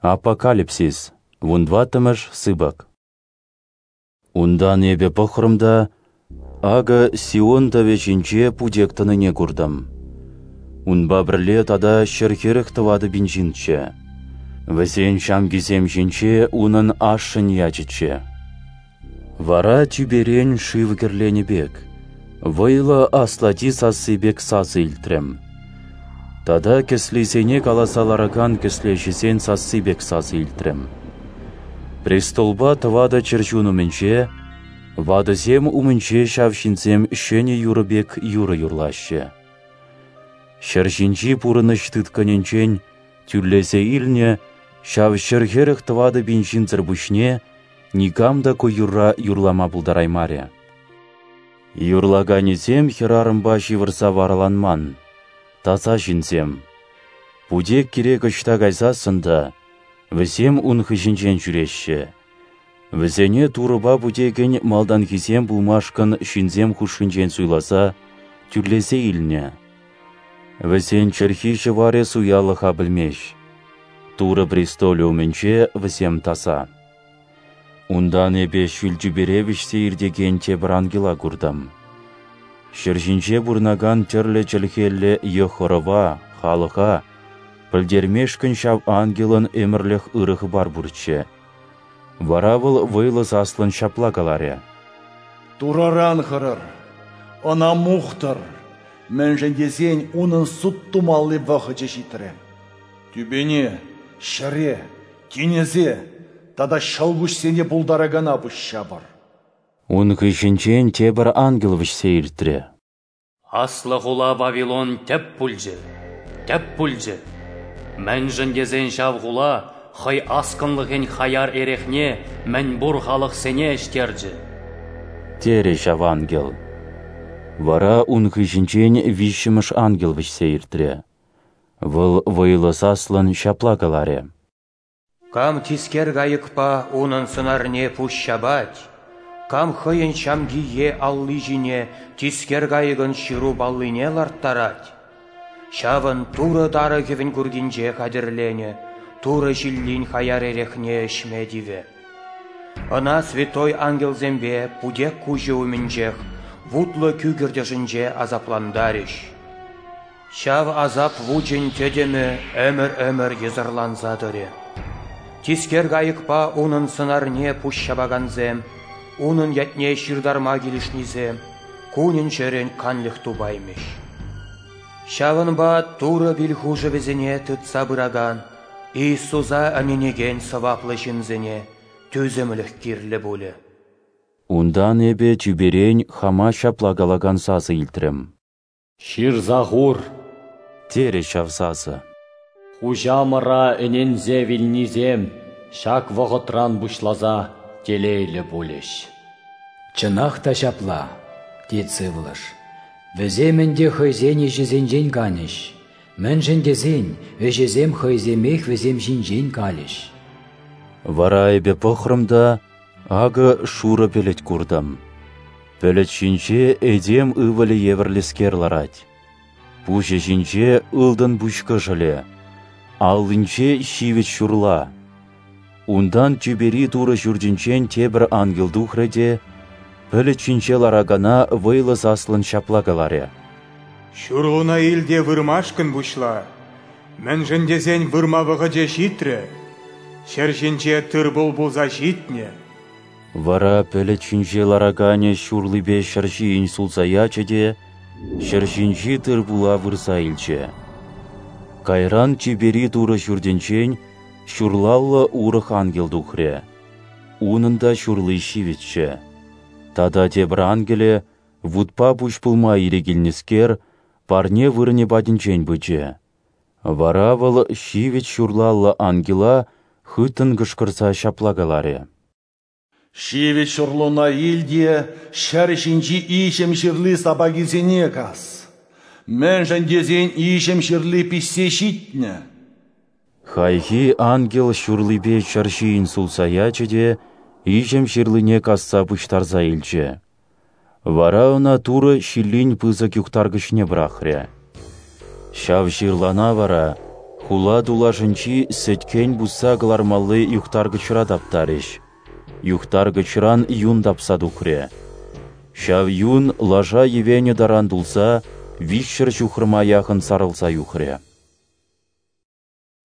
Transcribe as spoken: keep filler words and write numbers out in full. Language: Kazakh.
Апокалипсис. Вундватымыш сыбак. Ундан ебе похрымда, ага Сион тавечинче пудектаныне курдам. Унба бірле тада шерхеріх тывады бинжинче. Візен шам гизем жинче унын ашын ячыче. Вара тюберен шивгерлене бек. Вайла аслати сасыбек сасы илтрем. Тада кеслесене каласалараган кеслешесен сасыбек сасы илтрем. Престолба тывада черчуну менче, вадызем умынче шавшинцем шене юрыбек юры юрлаще. Шершинчи пурыныш тытканенчен, тюрлесе илне, шав шерхерых тывады бинчин цырбушне, никамда ко юрра юрлама булдараймаре. Юрлаганезем херарымба шивырса вараланман. Таса шинсем. Пудек керек ұшта кайсасында, візем ұн хышынчен жүрешші. Візене турыба пудеген малдан хизем булмашкын шинзем хушынчен суйласа, тюрлесе илне. Візен черхи жываре суялыха білмеш. Туры престолі уменче візем таса. Ундан эбе шүлжіберевіш сейірдеген тебір ангела курдам. Шыржинче бурнаган терле чілхелле ехорова, халыха, пілдермешкін шав ангелын эмірліх ырығы бар бурче. Варавыл вайлы аслын шапла каларе. Тураран хырыр, она мухтыр, мен жендесен унын сұт тумалы вақычы житірем. Түбене, шыре, кенезе, тада шалгуш сене бұлдарагана бұшша бар. Он кышынчен тебір ангел віш сейіртіре. Аслы ғула Вавилон тәп пүлжі, тәп пүлжі. Мән жындезен шав ғула, хай аскынлығын хаяр ерехне, мән бұр халық сене іштерджі. Тере шав ангел. Вара он кышынчен вишіміш ангел віш сейіртіре. Выл вайлы саслын шапла каларе. Кам тискер гайықпа унын сынарне пұшшабать, кам хыйын шамгие аллы жіне тискер гайығын шыру баллыне ларттарать. Шавын туры дары кевін күргінже қадірлене, туры жиллин хаяр ерехне ішмедиве. Ына святой ангел зембе пудек кужы умінжех, вутлы күгірдежінже азапландариш. Шав азап вуджин тедемі өмір-өмір езірланзадыре. Тискер гайықпа унын сынарне пұшшабаганзем, унын ятне шырдарма келішнізем, кунин шерен канлық тубаймеш. Шавынба туры білхужы везіне түтса бұраган, Иисуса аненеген саваплы жынзіне төзімілік керлі болы. Ундан эбе тюберен хама шаплагалаган сасы илтрем. Ширзағур. Тере шав сасы. Хужамыра энензе вилнизем, шак вғытран бұшлаза телейлі болеш. Чынақ та шапла, дед сывылыш. Віземенде хойзене жезен канеш. Мен жендезен, өжезем хойземех візем жинжен калеш. Вара эбе похрымда, ага шура пелет курдам. Пелет шинче эдем ывалі еверлескер ларать. Пуже шинче ылдын бушка жыле. Аллынче шивет шурла. Ундан тюбери туры жүрдінчен тебір ангел духреде, пілі чинче ларагана вайлы заслын шаплагаларе. Шурлуна илде вырмашкын бушла, мен жіндезен вырмавығы де житре, шершінче тұрбыл бұлза житне. Вара пілі чинче ларагане шурлыбе шерши инсулса ячеде, шершінче тұрбула вырса илче. Кайран тюбери туры жүрдінчен, шурлалла урых ангел духре. Унында шурлы шивитче. Тада тебір ангеле, вудпа бұшпылма ирегілнескер, парне вырыне бадинчен быче. Варавыл шивит шурлалла ангела хытын гышкырса шаплагаларе. Шивит шурлуна илде, шәршінчі ишем шырлы сабагизене кас. Мен жандезен ишем шырлы писсе шитне. Хайхи ангел шурлыбе шарши инсулса ячеде, ишем шырлыне касса пыштарза илче. Вара она туры шиллин пызы кюктаргышне брахре. Шав шырлана вара, Хула дулашынчи сеткен буса глармалы юхтар гычыра таптарыш. Юхтар гычыран юн тапса духре. Шав юн лажа евене даран дулса, вишшір жухырма яхын сарылса юхре.